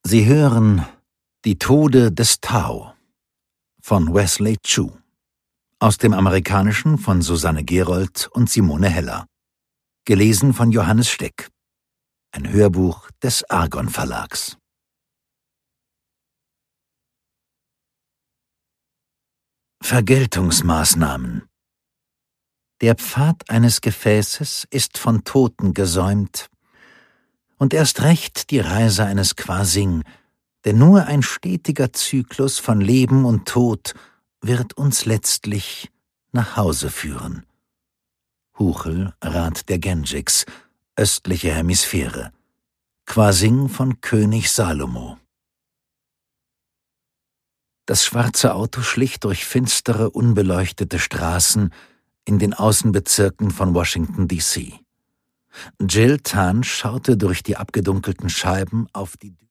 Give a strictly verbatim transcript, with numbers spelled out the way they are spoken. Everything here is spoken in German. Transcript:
Sie hören Die Tode des Tao von Wesley Chu, aus dem Amerikanischen von Susanne Gerold und Simone Heller, gelesen von Johannes Steck, ein Hörbuch des Argon Verlags. Vergeltungsmaßnahmen. Der Pfad eines Gefäßes ist von Toten gesäumt, und erst recht die Reise eines Kwasing, denn nur ein stetiger Zyklus von Leben und Tod wird uns letztlich nach Hause führen. Huchel, Rat der Genjiks, östliche Hemisphäre. Kwasing von König Salomo. Das schwarze Auto schlich durch finstere, unbeleuchtete Straßen in den Außenbezirken von Washington, D C Jill Tan schaute durch die abgedunkelten Scheiben auf die